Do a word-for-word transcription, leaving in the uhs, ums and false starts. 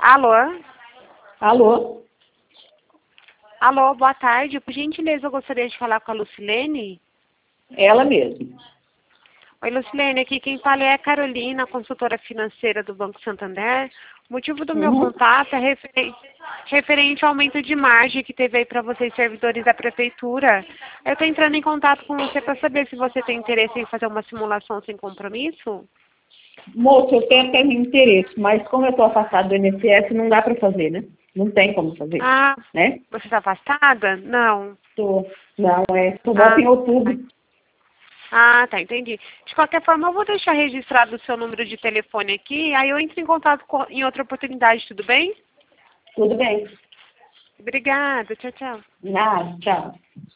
Alô? Alô? Alô, boa tarde. Por gentileza, eu gostaria de falar com a Lucilene. Ela mesma. Oi, Lucilene, aqui quem fala é a Carolina, consultora financeira do Banco Santander. O motivo do meu Uhum. contato é referente, referente ao aumento de margem que teve aí para vocês, servidores da Prefeitura. Eu estou entrando em contato com você para saber se você tem interesse em fazer uma simulação sem compromisso. Moço, eu tenho até interesse, mas como eu estou afastada do I N S S, não dá para fazer, né? Não tem como fazer, Ah, né? você está afastada? Não. Tô, não, é, tô volta Ah, em outubro. Ah, tá, entendi. De qualquer forma, eu vou deixar registrado o seu número de telefone aqui, aí eu entro em contato com, em outra oportunidade, tudo bem? Tudo bem. Obrigada, tchau, tchau. Nada, tchau.